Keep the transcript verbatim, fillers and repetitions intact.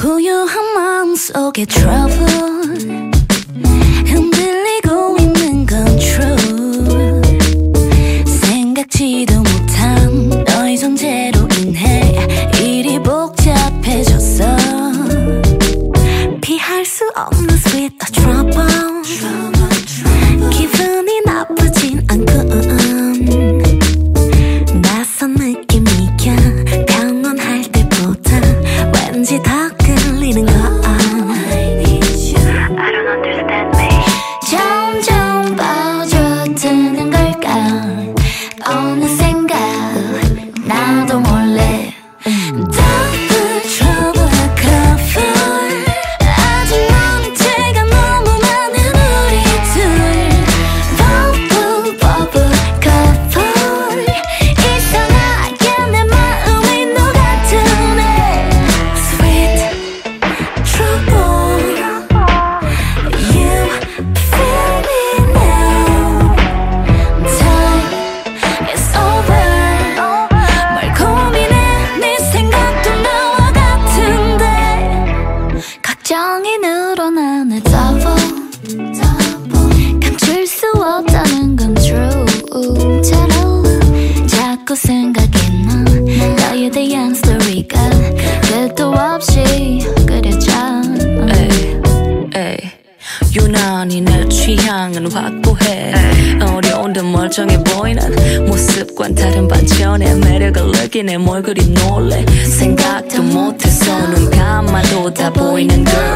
고요한 마음속에 trouble 흔들리고 있는 건 true 생각지도 못한 너의 존재로 인해 일이 복잡해졌어 피할 수 없는 sweet a trouble 기분이 나쁘진 않군 낯선 느낌이야 평온할 때보다 왠지 더 끌리는 거 I don't understand me 점점 빠져드는 걸까 어느샌가 나도 몰래 Double trouble cover 아직 모른 채가 너무 많은 우리 둘 Bubble bubble cover 이상하게 내 마음이 녹아드네 Sweet trouble You feel me now Time is over 뭘 고민해 네 생각도 나와 같은데 걱정이 늘어나네 double 감출 수 없다는 건 true 자꾸 생각이 나 너에 대한 스토리가 끝도 없이 그려져 에이, 에이. 유난히 내 취향은 확고해 어려운데 멀쩡해 보이는 모습과는 다른 반전의 매력을 느끼네 뭘 그리 놀래 생각도 못해서 눈 감아도 다 보이는 girl